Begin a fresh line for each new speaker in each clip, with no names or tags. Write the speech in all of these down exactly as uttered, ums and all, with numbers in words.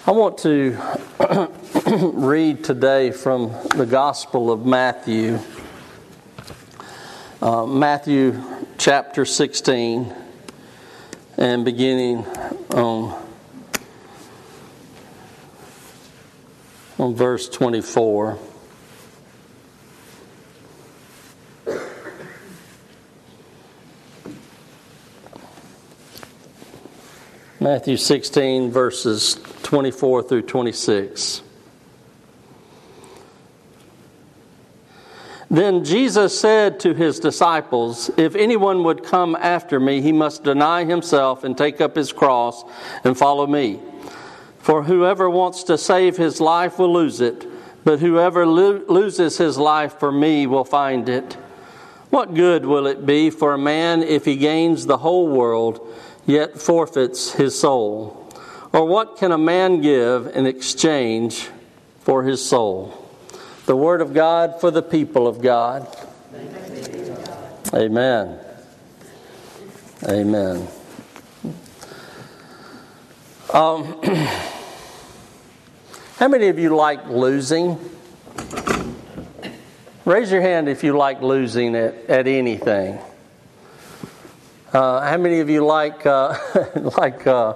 I want to read today from the Gospel of Matthew, uh, Matthew chapter sixteen, and beginning on, on verse twenty-four. Matthew sixteen, verses twenty-four through twenty-six. Then Jesus said to his disciples, "If anyone would come after me, he must deny himself and take up his cross and follow me. For whoever wants to save his life will lose it, but whoever lo- loses his life for me will find it. What good will it be for a man if he gains the whole world, yet forfeits his soul? Or what can a man give in exchange for his soul?" The word of God for the people of God. Amen. Amen. Um, how many of you like losing? Raise your hand if you like losing at, at anything. Uh, how many of you like uh, like? Uh,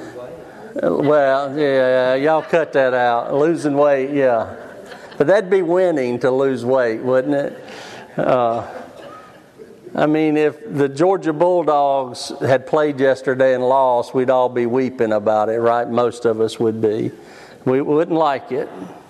well, yeah, y'all cut that out. Losing weight, yeah, but that'd be winning to lose weight, wouldn't it? Uh, I mean, if the Georgia Bulldogs had played yesterday and lost, we'd all be weeping about it, right? Most of us would be. We wouldn't like it.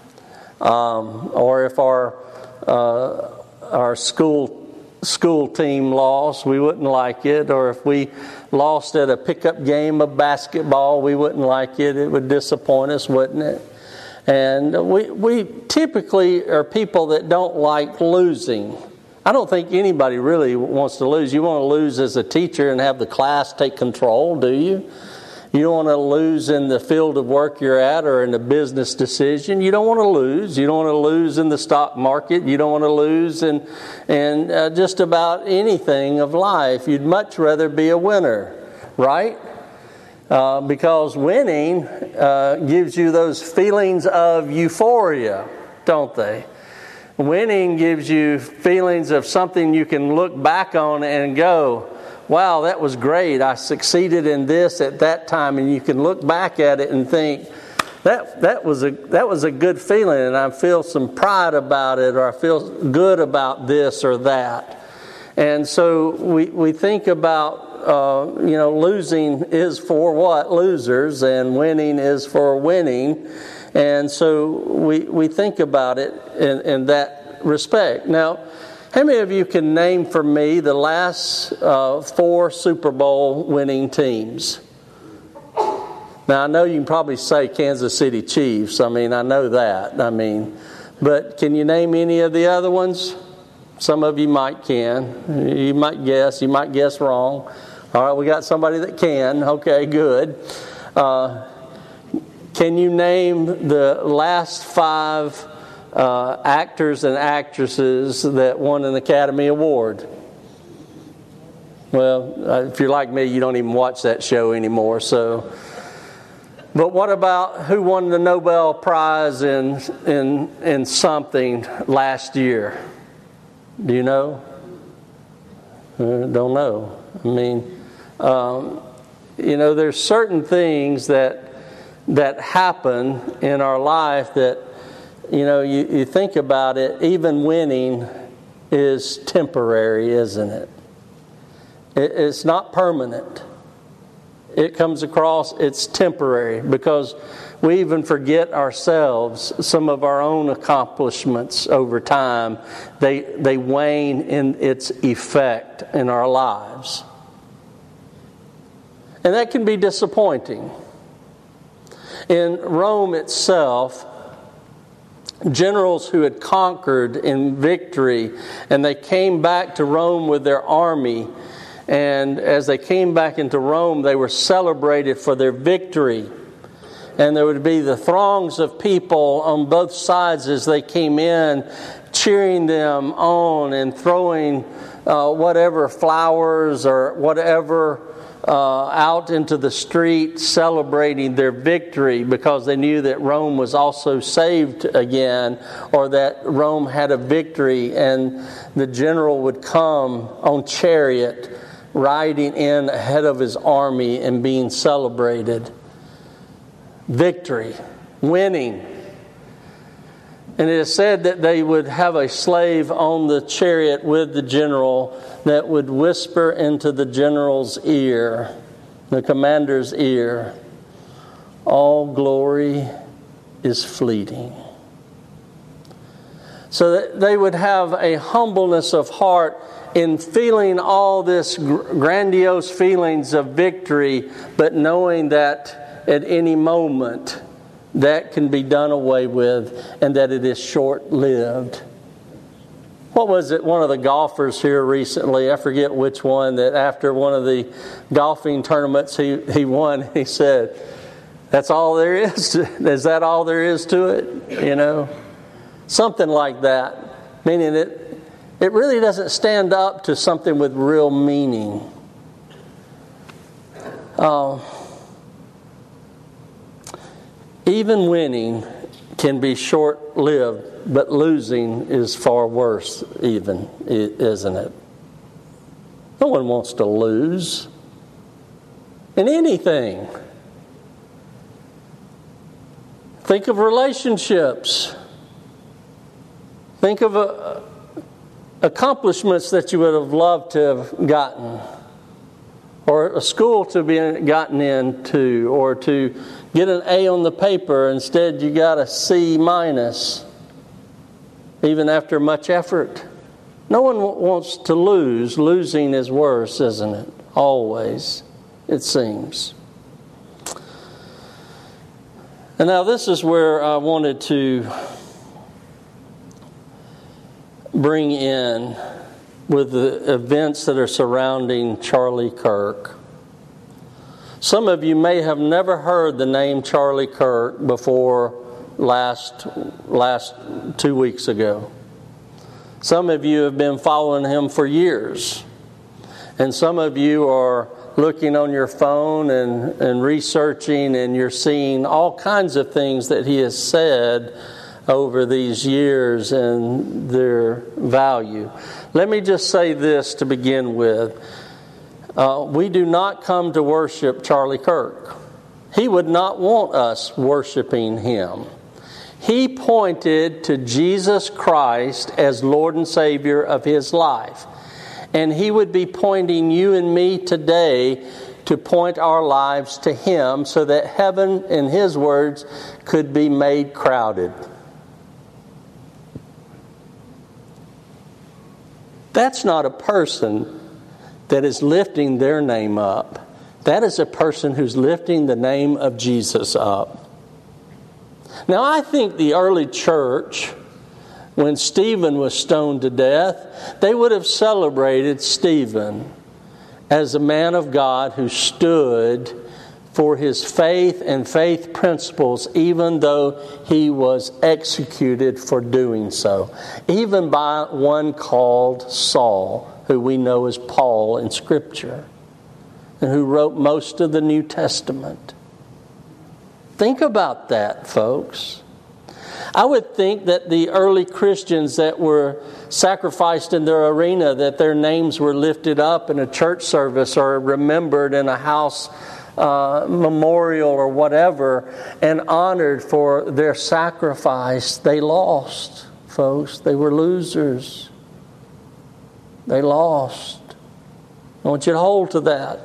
Um, or if our uh, our school. school team lost, we wouldn't like it. Or if we lost at a pickup game of basketball, we wouldn't like it. It would disappoint us, wouldn't it? And we we typically are people that don't like losing. I don't think anybody really wants to lose. You want to lose as a teacher and have the class take control, do you? You don't want to lose in the field of work you're at or in a business decision. You don't want to lose. You don't want to lose in the stock market. You don't want to lose in, in uh, just about anything of life. You'd much rather be a winner, right? Uh, because winning uh, gives you those feelings of euphoria, don't they? Winning gives you feelings of something you can look back on and go, wow, that was great. I succeeded in this at that time. And you can look back at it and think, that that was a that was a good feeling, and I feel some pride about it, or I feel good about this or that. And so we, we think about, uh, you know, losing is for what? Losers, and winning is for winning. And so we, we think about it in, in that respect. Now, how many of you can name for me the last uh, four Super Bowl winning teams? Now, I know you can probably say Kansas City Chiefs. I mean, I know that. I mean, but can you name any of the other ones? Some of you might can. You might guess. You might guess wrong. All right, we got somebody that can. Okay, good. Uh, can you name the last five Uh, actors and actresses that won an Academy Award? Well, uh, if you're like me, you don't even watch that show anymore. So, but what about who won the Nobel Prize in in in something last year? Do you know? Uh, don't know. I mean, um, you know, there's certain things that that happen in our life that, you know, you, you think about it, even winning is temporary, isn't it? it? It's not permanent. It comes across, it's temporary, because we even forget ourselves, some of our own accomplishments over time. They, they wane in its effect in our lives. And that can be disappointing. In Rome itself, generals who had conquered in victory, and they came back to Rome with their army, and as they came back into Rome, they were celebrated for their victory. And there would be the throngs of people on both sides as they came in, cheering them on and throwing uh, whatever flowers or whatever uh, out into the street celebrating their victory because they knew that Rome was also saved again, or that Rome had a victory, and the general would come on chariot riding in ahead of his army and being celebrated. Victory, winning. And it is said that they would have a slave on the chariot with the general that would whisper into the general's ear, the commander's ear, all glory is fleeting. So that they would have a humbleness of heart in feeling all this grandiose feelings of victory, but knowing that at any moment that can be done away with, and that it is short-lived. What was it, one of the golfers here recently, I forget which one, that after one of the golfing tournaments he, he won, he said, that's all there is to, is that all there is to it? You know? Something like that. Meaning it, it really doesn't stand up to something with real meaning. Uh, Even winning can be short-lived, but losing is far worse even, isn't it? No one wants to lose in anything. Think of relationships. Think of uh, accomplishments that you would have loved to have gotten, or a school to be gotten into, or to get an A on the paper. Instead, you got a C minus, even after much effort. No one wants to lose. Losing is worse, isn't it? Always, it seems. And now this is where I wanted to bring in with the events that are surrounding Charlie Kirk. Some of you may have never heard the name Charlie Kirk before last last two weeks ago. Some of you have been following him for years. And some of you are looking on your phone and, and researching, and you're seeing all kinds of things that he has said over these years and their value. Let me just say this to begin with. Uh, we do not come to worship Charlie Kirk. He would not want us worshiping him. He pointed to Jesus Christ as Lord and Savior of his life. And he would be pointing you and me today to point our lives to him so that heaven, in his words, could be made crowded. That's not a person that is lifting their name up. That is a person who's lifting the name of Jesus up. Now, I think the early church, when Stephen was stoned to death, they would have celebrated Stephen as a man of God who stood for his faith and faith principles, even though he was executed for doing so. Even by one called Saul, who we know as Paul in Scripture, and who wrote most of the New Testament. Think about that, folks. I would think that the early Christians that were sacrificed in their arena, that their names were lifted up in a church service or remembered in a house uh, memorial or whatever, and honored for their sacrifice, they lost, folks. They were losers. They lost. I want you to hold to that.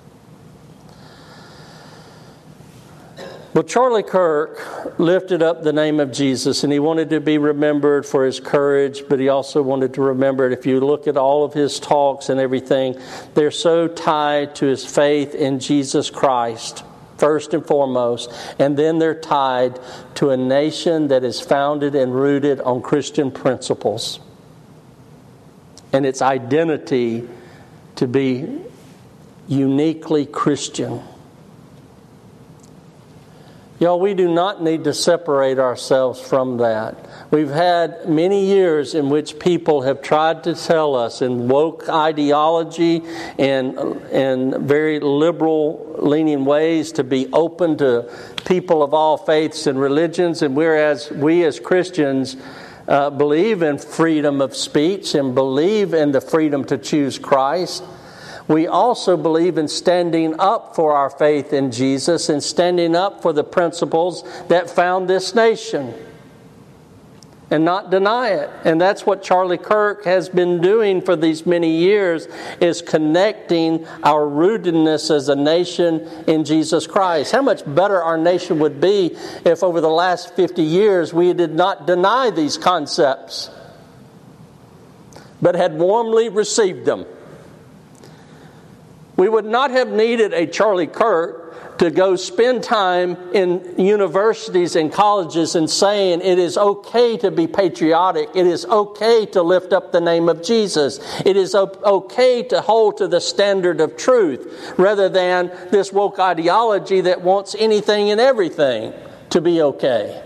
Well, Charlie Kirk lifted up the name of Jesus, and he wanted to be remembered for his courage, but he also wanted to remember it. If you look at all of his talks and everything, they're so tied to his faith in Jesus Christ, first and foremost, and then they're tied to a nation that is founded and rooted on Christian principles. And its identity to be uniquely Christian. Y'all, we do not need to separate ourselves from that. We've had many years in which people have tried to tell us in woke ideology and in very liberal leaning ways to be open to people of all faiths and religions. And whereas we as Christians uh, believe in freedom of speech and believe in the freedom to choose Christ, we also believe in standing up for our faith in Jesus and standing up for the principles that found this nation and not deny it. And that's what Charlie Kirk has been doing for these many years, is connecting our rootedness as a nation in Jesus Christ. How much better our nation would be if over the last fifty years we did not deny these concepts, but had warmly received them. We would not have needed a Charlie Kirk to go spend time in universities and colleges and saying it is okay to be patriotic. It is okay to lift up the name of Jesus. It is okay to hold to the standard of truth, rather than this woke ideology that wants anything and everything to be okay.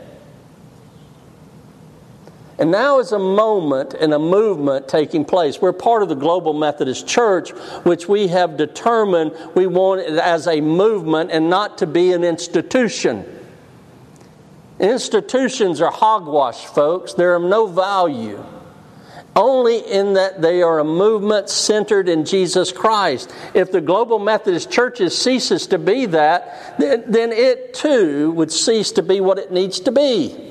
And now is a moment and a movement taking place. We're part of the Global Methodist Church, which we have determined we want it as a movement and not to be an institution. Institutions are hogwash, folks. They're of no value. Only in that they are a movement centered in Jesus Christ. If the Global Methodist Church ceases to be that, then it too would cease to be what it needs to be.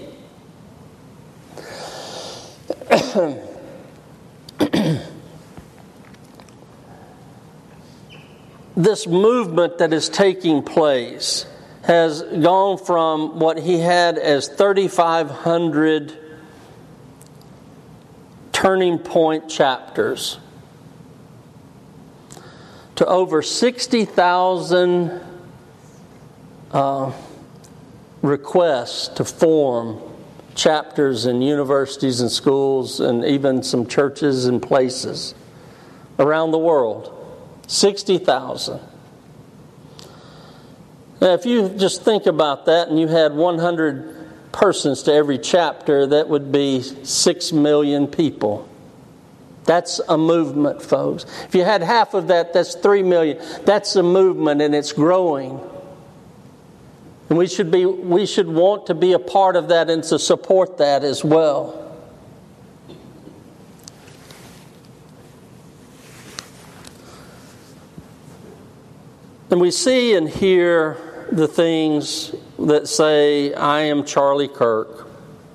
This movement that is taking place has gone from what he had as thirty-five hundred turning point chapters to over sixty thousand uh, requests to form chapters in universities and schools and even some churches and places around the world. sixty thousand. Now, if you just think about that and you had one hundred persons to every chapter, that would be six million people. That's a movement, folks. If you had half of that, that's three million. That's a movement, and it's growing. And we should be we should want to be a part of that and to support that as well. And we see and hear the things that say, I am Charlie Kirk.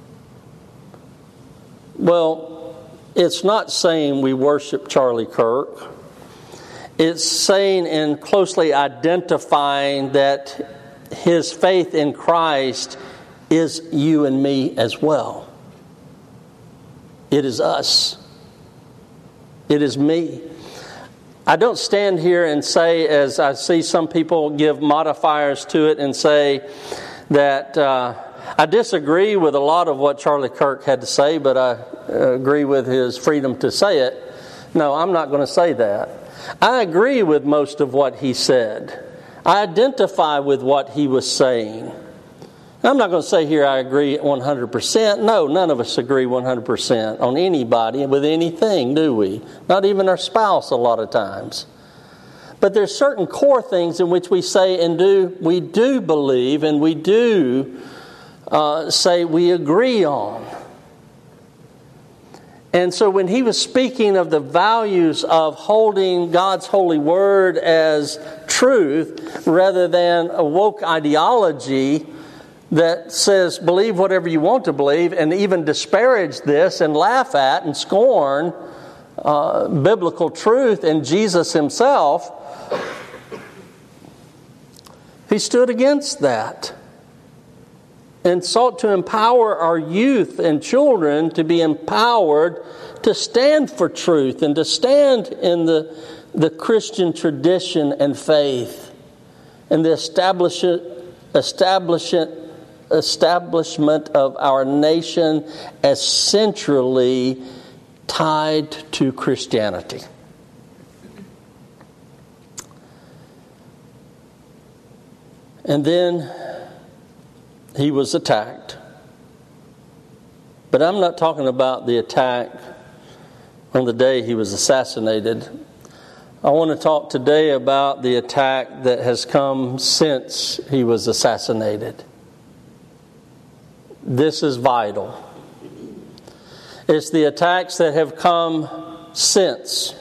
Well, it's not saying we worship Charlie Kirk. It's saying and closely identifying that his faith in Christ is you and me as well. It is us. It is me. I don't stand here and say, as I see some people give modifiers to it and say that uh, I disagree with a lot of what Charlie Kirk had to say, but I agree with his freedom to say it. No, I'm not going to say that. I agree with most of what he said. I identify with what he was saying. I'm not going to say here I agree one hundred percent. No, none of us agree one hundred percent on anybody with anything, do we? Not even our spouse a lot of times. But there's certain core things in which we say and do, we do believe and we do uh, say we agree on. And so when he was speaking of the values of holding God's holy word as truth rather than a woke ideology that says believe whatever you want to believe and even disparage this and laugh at and scorn uh, biblical truth and Jesus himself, he stood against that and sought to empower our youth and children to be empowered to stand for truth and to stand in the, the Christian tradition and faith and the establishment, establishment, establishment of our nation as centrally tied to Christianity. And then he was attacked. But I'm not talking about the attack on the day he was assassinated. I want to talk today about the attack that has come since he was assassinated. This is vital. It's the attacks that have come since.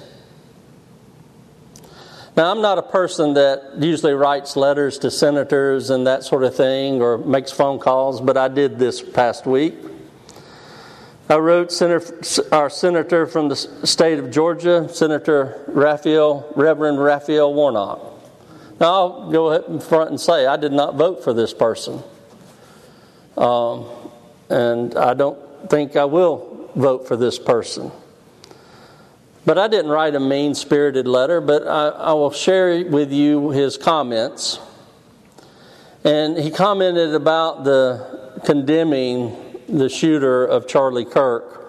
Now, I'm not a person that usually writes letters to senators and that sort of thing or makes phone calls, but I did this past week. I wrote Senator, our senator from the state of Georgia, Senator Raphael, Reverend Raphael Warnock. Now, I'll go ahead in front and say I did not vote for this person. Um, and I don't think I will vote for this person. But I didn't write a mean-spirited letter, but I, I will share with you his comments. And he commented about the condemning the shooter of Charlie Kirk.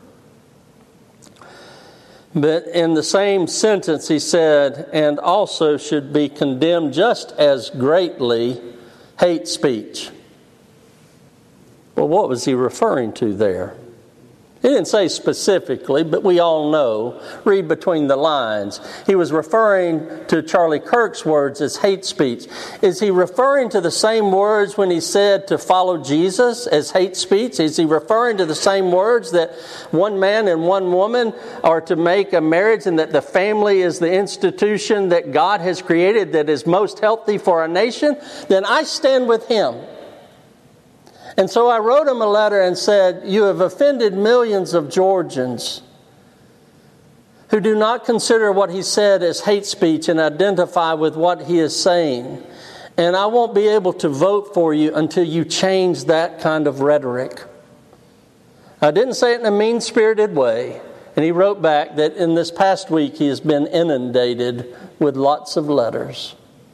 But in the same sentence he said, and also should be condemned just as greatly, hate speech. Well, what was he referring to there? He didn't say specifically, but we all know. Read between the lines. He was referring to Charlie Kirk's words as hate speech. Is he referring to the same words when he said to follow Jesus as hate speech? Is he referring to the same words that one man and one woman are to make a marriage and that the family is the institution that God has created that is most healthy for our nation? Then I stand with him. And so I wrote him a letter and said, you have offended millions of Georgians who do not consider what he said as hate speech and identify with what he is saying. And I won't be able to vote for you until you change that kind of rhetoric. I didn't say it in a mean-spirited way. And he wrote back that in this past week he has been inundated with lots of letters.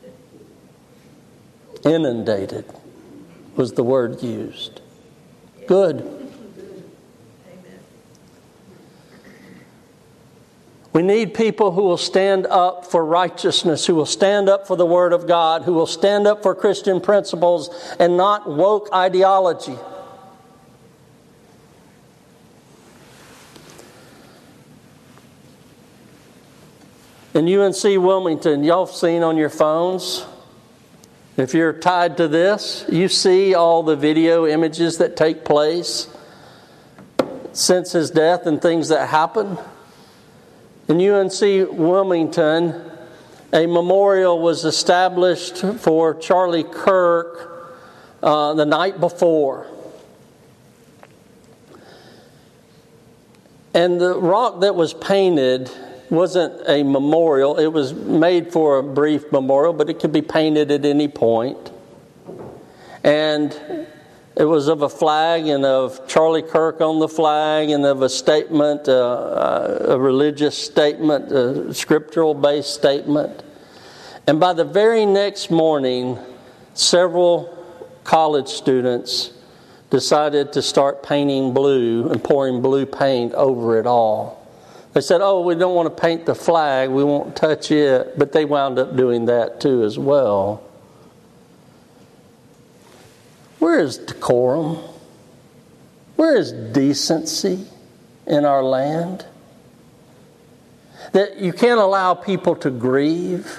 Inundated was the word used. Good. We need people who will stand up for righteousness, who will stand up for the Word of God, who will stand up for Christian principles and not woke ideology. In U N C Wilmington, y'all have seen on your phones, if you're tied to this, you see all the video images that take place since his death and things that happen. In U N C Wilmington, a memorial was established for Charlie Kirk uh, the night before. And the rock that was painted wasn't a memorial. It was made for a brief memorial, but it could be painted at any point. And it was of a flag and of Charlie Kirk on the flag and of a statement, uh, a religious statement, a scriptural-based statement. And by the very next morning, several college students decided to start painting blue and pouring blue paint over it all. They said, oh, we don't want to paint the flag, we won't touch it. But they wound up doing that too as well. Where is decorum? Where is decency in our land? That you can't allow people to grieve.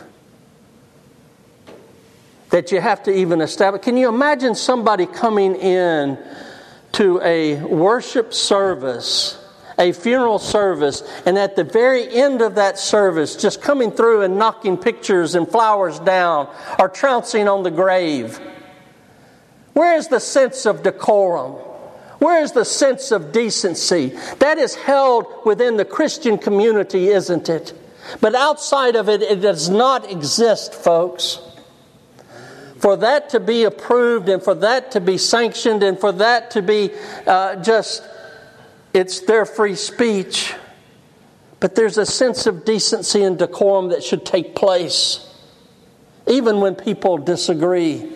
That you have to even establish. Can you imagine somebody coming in to a worship service, a funeral service, and at the very end of that service, just coming through and knocking pictures and flowers down or trouncing on the grave? Where is the sense of decorum? Where is the sense of decency? That is held within the Christian community, isn't it? But outside of it, it does not exist, folks. For that to be approved and for that to be sanctioned and for that to be uh, just... it's their free speech. But there's a sense of decency and decorum that should take place, even when people disagree.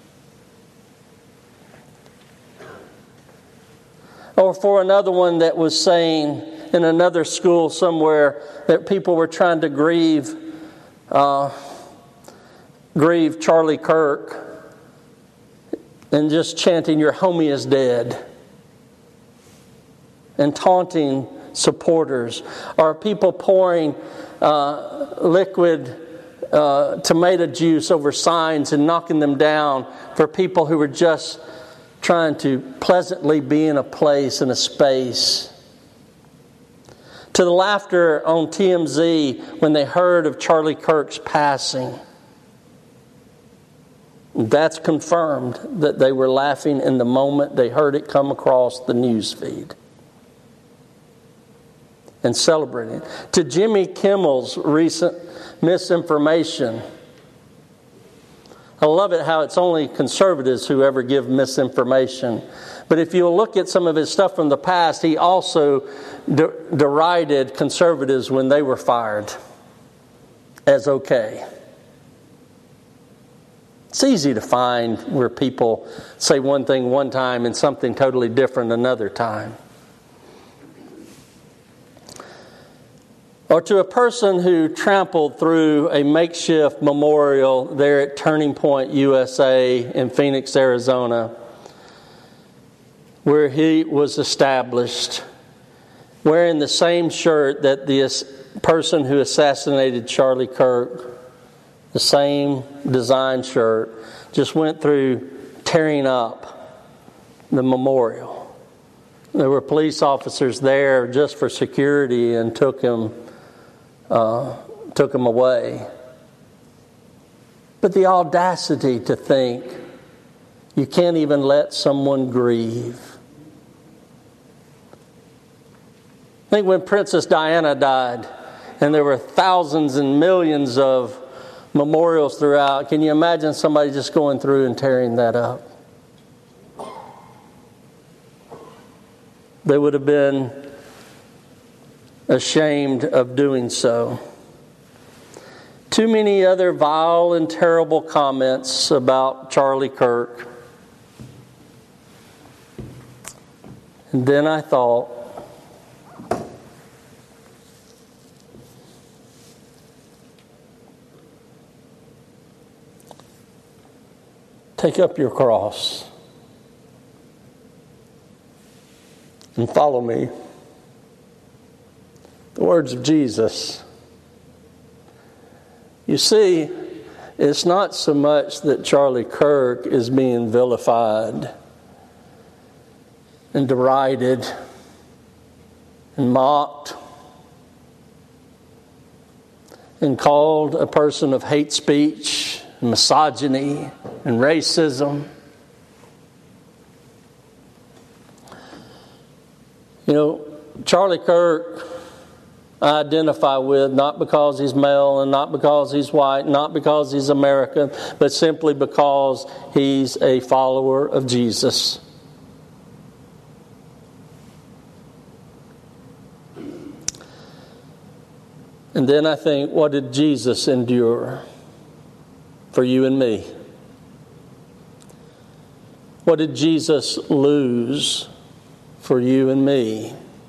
Or for another one that was saying in another school somewhere that people were trying to grieve, uh, grieve Charlie Kirk. and just chanting, "Your homie is dead," and taunting supporters? Or are people pouring uh, liquid uh, tomato juice over signs and knocking them down for people who were just trying to pleasantly be in a place, in a space? To the laughter on T M Z when they heard of Charlie Kirk's passing. That's confirmed that they were laughing in the moment they heard it come across the news feed. And celebrating. To Jimmy Kimmel's recent misinformation. I love it how it's only conservatives who ever give misinformation. But if you look at some of his stuff from the past, he also de- derided conservatives when they were fired as okay. It's easy to find where people say one thing one time and something totally different another time. Or to a person who trampled through a makeshift memorial there at Turning Point U S A in Phoenix, Arizona, where he was established, wearing the same shirt that the person who assassinated Charlie Kirk, the same design shirt, just went through tearing up the memorial. There were police officers there just for security and took him Uh, took him away. But the audacity to think you can't even let someone grieve. I think when Princess Diana died, and there were thousands and millions of memorials throughout, can you imagine somebody just going through and tearing that up? They would have been ashamed of doing so. Too many other vile and terrible comments about Charlie Kirk. And then I thought, take up your cross and follow me. The words of Jesus. You see, it's not so much that Charlie Kirk is being vilified and derided and mocked and called a person of hate speech, and misogyny, and racism. You know, Charlie Kirk I identify with, not because he's male and not because he's white, not because he's American, but simply because he's a follower of Jesus. And then I think, what did Jesus endure for you and me? What did Jesus lose for you and me?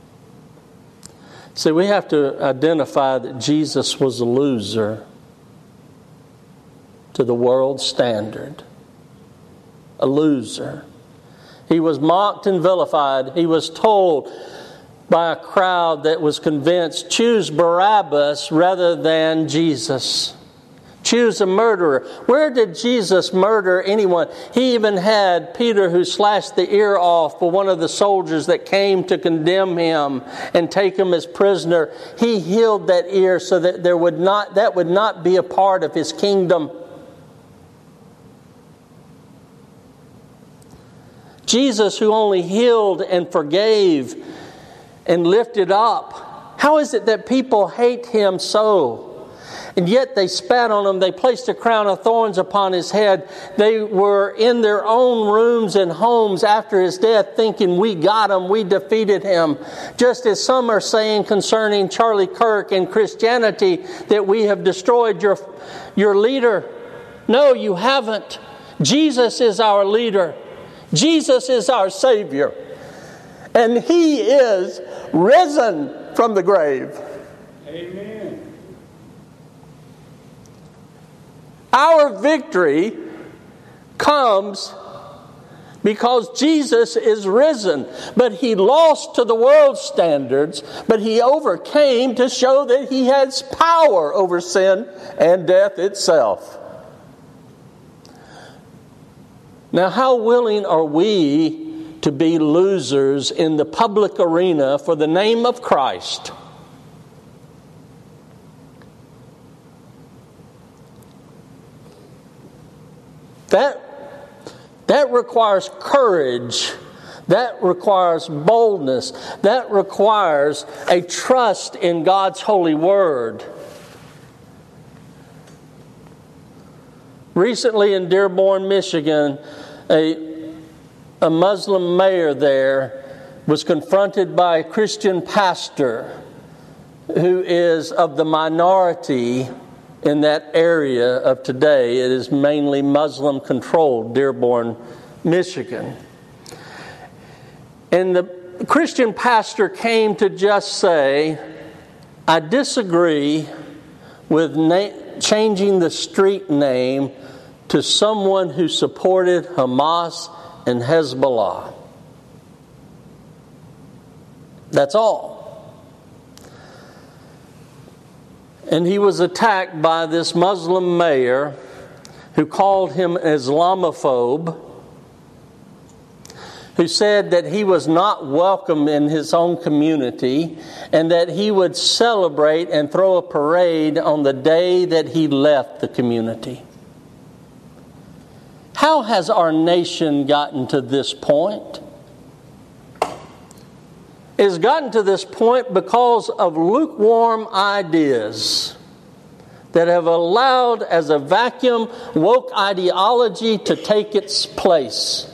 See, we have to identify that Jesus was a loser to the world's standard. A loser. He was mocked and vilified. He was told by a crowd that was convinced, choose Barabbas rather than Jesus. Choose a murderer. Where did Jesus murder anyone? He even had Peter, who slashed the ear off for one of the soldiers that came to condemn him and take him as prisoner. He healed that ear so that there would not that would not be a part of his kingdom. Jesus, who only healed and forgave and lifted up. How is it that people hate him so? And yet they spat on him. They placed a crown of thorns upon his head. They were in their own rooms and homes after his death thinking, we got him, we defeated him. Just as some are saying concerning Charlie Kirk and Christianity that we have destroyed your, your leader. No, you haven't. Jesus is our leader. Jesus is our Savior. And He is risen from the grave.
Amen.
Our victory comes because Jesus is risen. But he lost to the world's standards, but he overcame to show that he has power over sin and death itself. Now, how willing are we to be losers in the public arena for the name of Christ? That, that requires courage. That requires boldness. That requires a trust in God's holy word. Recently in Dearborn, Michigan, a, a Muslim mayor there was confronted by a Christian pastor who is of the minority in that area of today. It is mainly Muslim-controlled, Dearborn, Michigan. And the Christian pastor came to just say, I disagree with na- changing the street name to someone who supported Hamas and Hezbollah. That's all. And he was attacked by this Muslim mayor who called him Islamophobe, who said that he was not welcome in his own community and that he would celebrate and throw a parade on the day that he left the community. How has our nation gotten to this point? It has gotten to this point because of lukewarm ideas that have allowed, as a vacuum, woke ideology to take its place.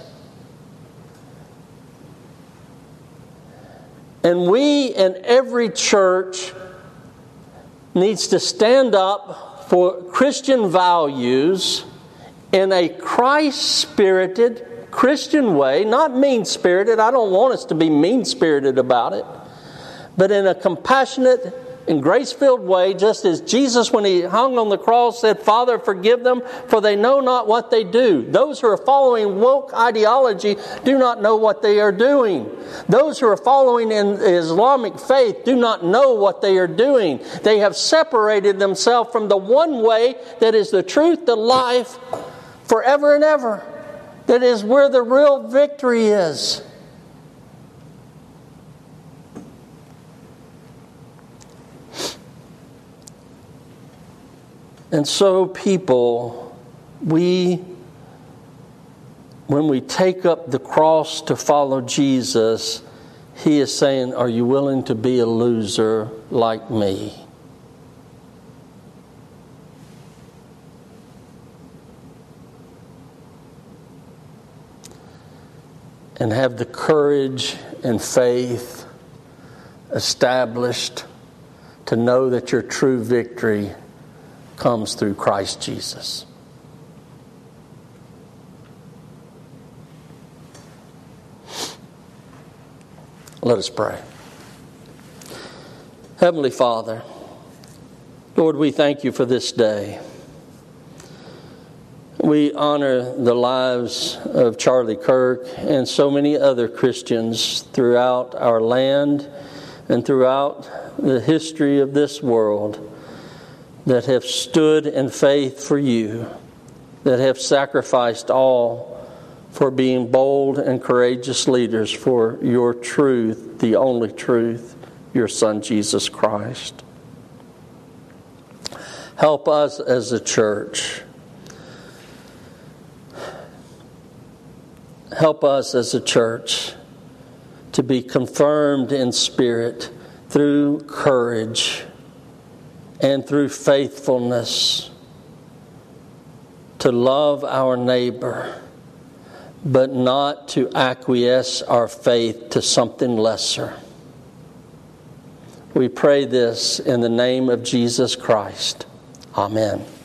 And we in every church needs to stand up for Christian values in a Christ-spirited Christian way, not mean-spirited. I don't want us to be mean-spirited about it, but in a compassionate and grace-filled way, just as Jesus, when he hung on the cross, said, Father, forgive them, for they know not what they do. Those who are following woke ideology do not know what they are doing. Those who are following in the Islamic faith do not know what they are doing. They have separated themselves from the one way that is the truth, the life, forever and ever. That is where the real victory is. And so people, we, when we take up the cross to follow Jesus, he is saying, are you willing to be a loser like me? And have the courage and faith established to know that your true victory comes through Christ Jesus. Let us pray. Heavenly Father, Lord, we thank you for this day. We honor the lives of Charlie Kirk and so many other Christians throughout our land and throughout the history of this world that have stood in faith for you, that have sacrificed all for being bold and courageous leaders for your truth, the only truth, your Son, Jesus Christ. Help us as a church. Help us as a church to be confirmed in spirit through courage and through faithfulness to love our neighbor, but not to acquiesce our faith to something lesser. We pray this in the name of Jesus Christ. Amen.